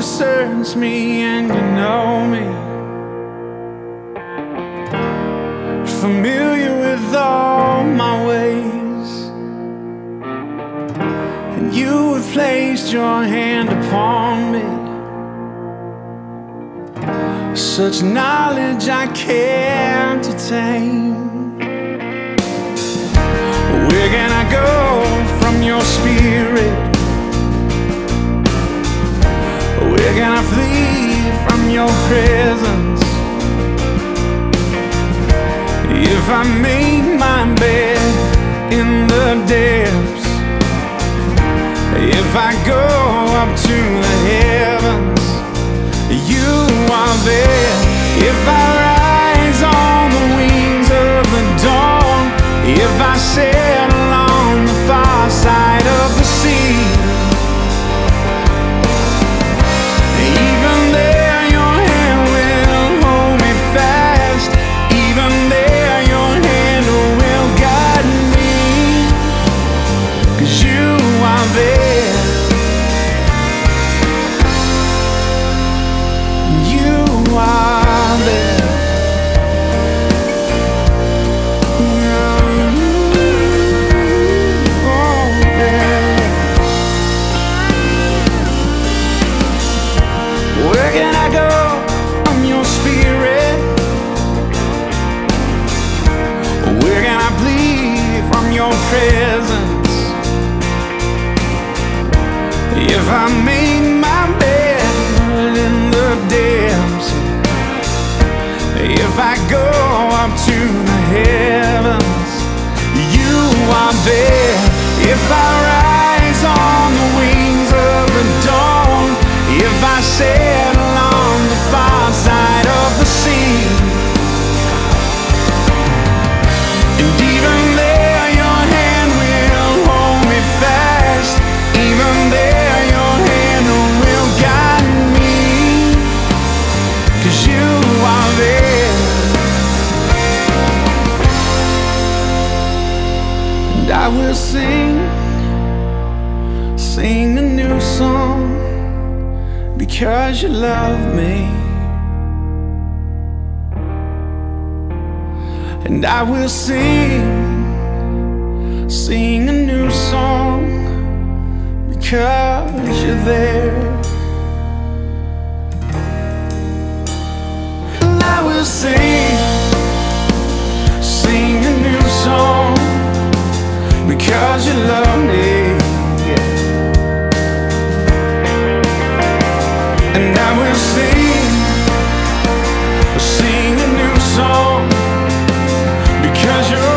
searched me and you know me, familiar with all my ways, and you have placed your hand upon me. Such knowledge I can't attain. Where can I go from your spirit? Where can I flee from your presence? If I make my bed in the depths, if I go up to the heavens, you are there. If I rise on the wings of the dawn, if I sail along the far side of the sea, even there your hand will hold me fast. Even there your hand will guide me, 'cause you are there. You are there. Where can I go from your spirit? Where can I flee from your presence? If I make my bed in the depths, if I go up to the heavens, you are there. If I rise on the wings of the dawn, if I sail along the far side of the sea, and even there your hand will hold me fast. Even there your hand will guide me, 'cause you are there. And I will sing a new song, because you love me. And I will sing a new song, because you're there. And I will sing a new song, because you love me. And I will sing a new song, because you're